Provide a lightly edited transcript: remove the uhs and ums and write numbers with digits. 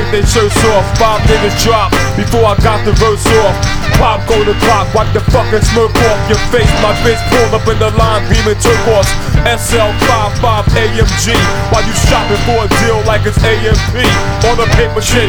take their shirts off. 5 niggas drop before I got the verse off. Pop go the clock, wipe the fucking smirk off your face. My bitch pulled up in the line, beaming turquoise. SL55 AMG, while you shopping for a deal like it's AMP. On the paper shit,